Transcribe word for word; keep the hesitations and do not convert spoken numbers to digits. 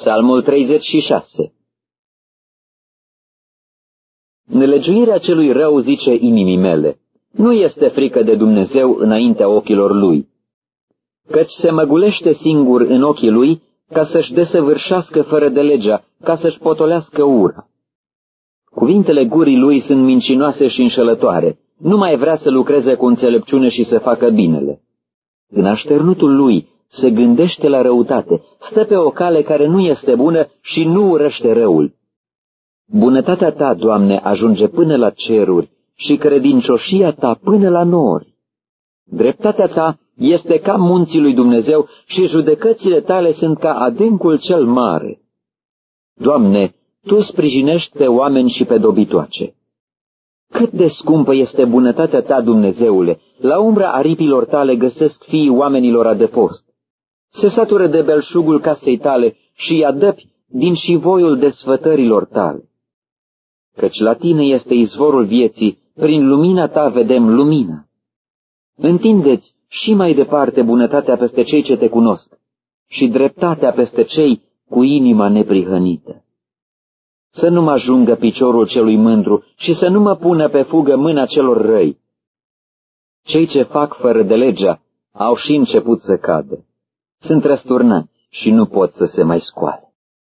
Psalmul treizeci și șase. Nelegiuirea celui rău zice inimii mele, nu este frică de Dumnezeu înaintea ochilor lui, căci se măgulește singur în ochii lui ca să-și desăvârșească fără de legea, ca să-și potolească ura. Cuvintele gurii lui sunt mincinoase și înșelătoare, nu mai vrea să lucreze cu înțelepciune și să facă binele. În așternutul lui se gândește la răutate, stă pe o cale care nu este bună și nu urăște răul. Bunătatea ta, Doamne, ajunge până la ceruri și credincioșia ta până la nori. Dreptatea ta este ca munții lui Dumnezeu și judecățile tale sunt ca adâncul cel mare. Doamne, Tu sprijinești pe oameni și pe dobitoace. Cât de scumpă este bunătatea ta, Dumnezeule, la umbra aripilor tale găsesc fiii oamenilor adăpost. Se satură de belșugul casei tale și adăpi din șivoiul desfătărilor tale. Căci la tine este izvorul vieții, prin lumina ta vedem lumina. Întindeți și mai departe bunătatea peste cei ce te cunosc și dreptatea peste cei cu inima neprihănită. Să nu mă ajungă piciorul celui mândru și să nu mă pună pe fugă mâna celor răi. Cei ce fac fără de legea au și început să cadă. Sunt răsturnați și nu pot să se mai scoale.